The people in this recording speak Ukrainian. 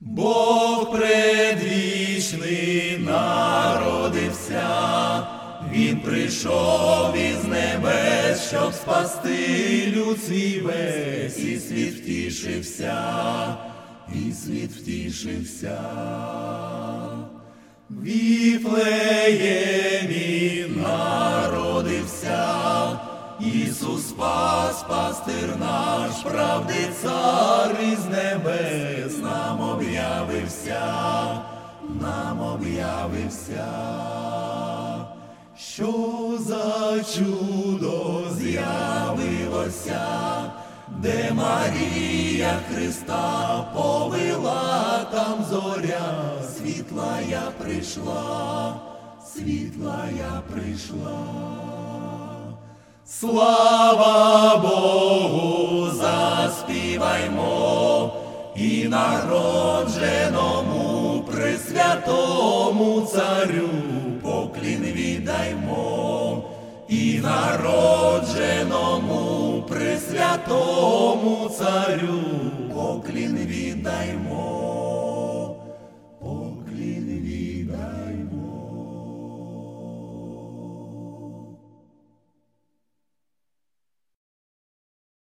Бог предвічний народився, Він прийшов із небес, щоб спасти люд свій весь, і світ втішився, і світ втішився. В Віфлеємі народився Ісус спас, пастир наш, правди цар із небес, нам об'явився, нам об'явився. Що за чудо з'явилося, де Марія Христа повела, там зоря, світлая прийшла, світлая прийшла. Слава Богу, заспіваймо, і народженому пресвятому царю поклін віддаймо, і народженому пресвятому царю поклін віддаймо.